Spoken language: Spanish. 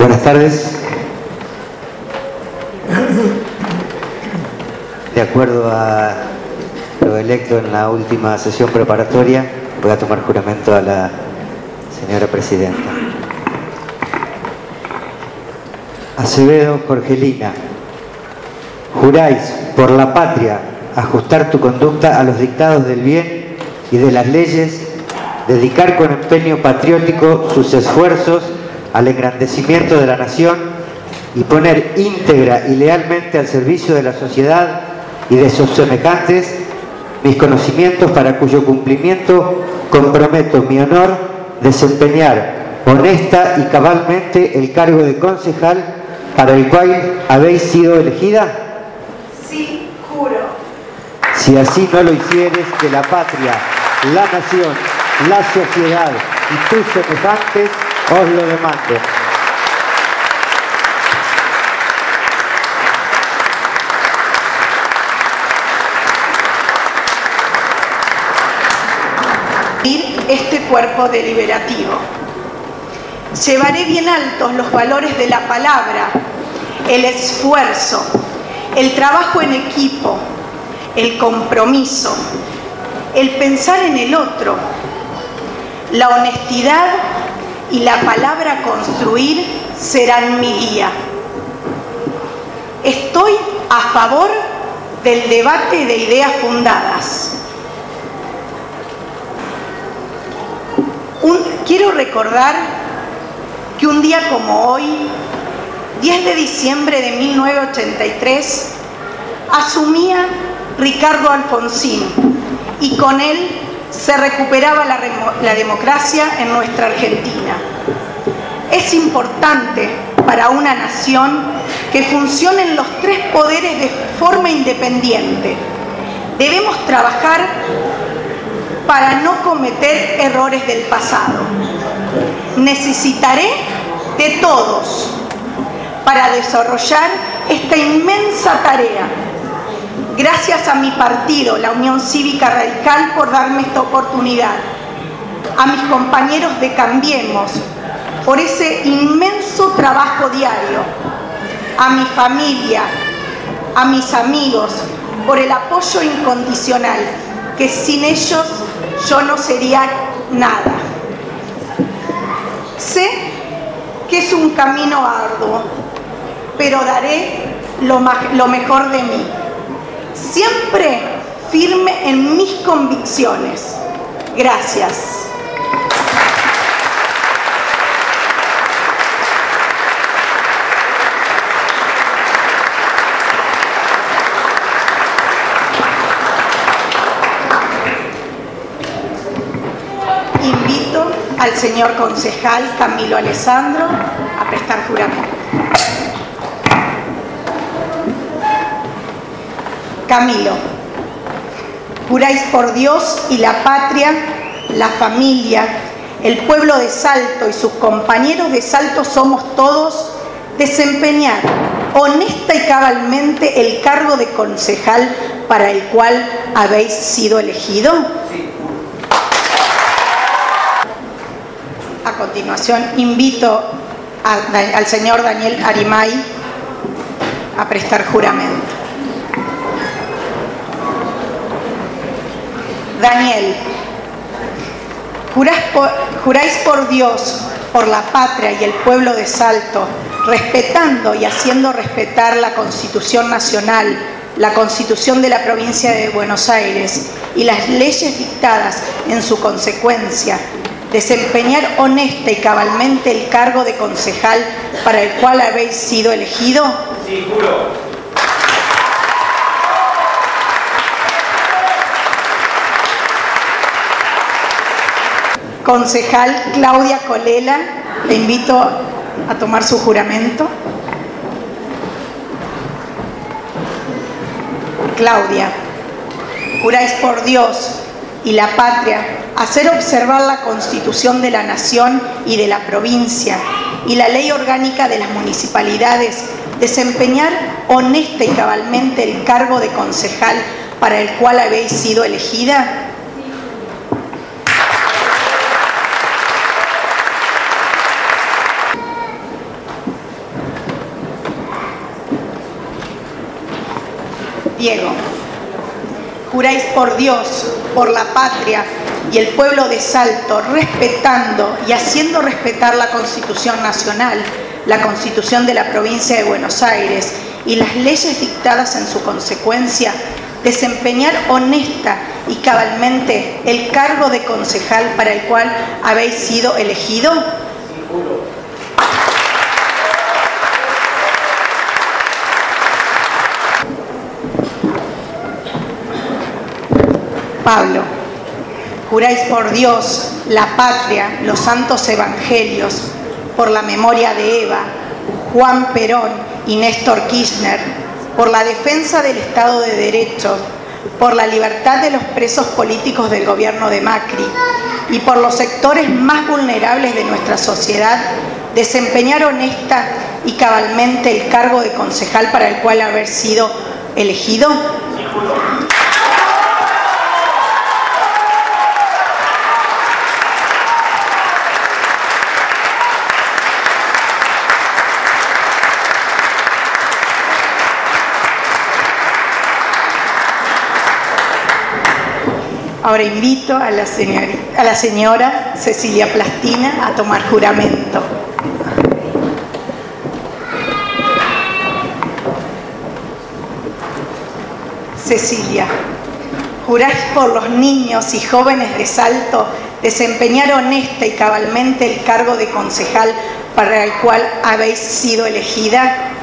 Buenas tardes. De acuerdo a lo electo en la última sesión preparatoria, voy a tomar juramento a la señora presidenta. Acevedo Jorgelina, juráis por la patria ajustar tu conducta a los dictados del bien y de las leyes, dedicar con empeño patriótico sus esfuerzos al engrandecimiento de la nación y poner íntegra y lealmente al servicio de la sociedad y de sus semejantes mis conocimientos, para cuyo cumplimiento comprometo mi honor desempeñar honesta y cabalmente el cargo de concejal para el cual habéis sido elegida? Sí, juro. Si así no lo hicieres, que la patria, la nación, la sociedad y tus semejantes os lo demanden. Este cuerpo deliberativo. Llevaré bien altos los valores de la palabra, el esfuerzo, el trabajo en equipo, el compromiso, el pensar en el otro, la honestidad y la palabra construir serán mi guía. Estoy a favor del debate de ideas fundadas. Quiero recordar que un día como hoy, 10 de diciembre de 1983, asumía Ricardo Alfonsín y con él se recuperaba la democracia en nuestra Argentina. Es importante para una nación que funcionen los tres poderes de forma independiente. Debemos trabajar para no cometer errores del pasado. Necesitaré de todos para desarrollar esta inmensa tarea. Gracias a mi partido, la Unión Cívica Radical, por darme esta oportunidad. A mis compañeros de Cambiemos, por ese inmenso trabajo diario. A mi familia, a mis amigos, por el apoyo incondicional, que sin ellos yo no sería nada. Sé que es un camino arduo, pero daré lo mejor de mí. Siempre firme en mis convicciones. Gracias. Invito al señor concejal Camilo Alessandro a prestar juramento. Camilo, juráis por Dios y la patria, la familia, el pueblo de Salto y sus compañeros de Salto somos todos, desempeñar honesta y cabalmente el cargo de concejal para el cual habéis sido elegido? Sí. A continuación, invito al señor Daniel Arimay a prestar juramento. Daniel, juráis por Dios, por la patria y el pueblo de Salto, respetando y haciendo respetar la Constitución Nacional, la Constitución de la Provincia de Buenos Aires y las leyes dictadas en su consecuencia, desempeñar honesta y cabalmente el cargo de concejal para el cual habéis sido elegido? Sí, juro. Concejal Claudia Colela, le invito a tomar su juramento. Claudia, juráis por Dios y la patria hacer observar la Constitución de la Nación y de la provincia y la Ley Orgánica de las Municipalidades, desempeñar honesta y cabalmente el cargo de concejal para el cual habéis sido elegida? Diego, juráis por Dios, por la patria y el pueblo de Salto, respetando y haciendo respetar la Constitución Nacional, la Constitución de la Provincia de Buenos Aires y las leyes dictadas en su consecuencia, desempeñar honesta y cabalmente el cargo de concejal para el cual habéis sido elegido? Pablo, juráis por Dios, la patria, los santos evangelios, por la memoria de Eva, Juan Perón y Néstor Kirchner, por la defensa del Estado de Derecho, por la libertad de los presos políticos del gobierno de Macri y por los sectores más vulnerables de nuestra sociedad, desempeñar honesta y cabalmente el cargo de concejal para el cual haber sido elegido? Ahora invito a la señora Cecilia Plastina a tomar juramento. Cecilia, juráis por los niños y jóvenes de Salto desempeñar honesta y cabalmente el cargo de concejal para el cual habéis sido elegida.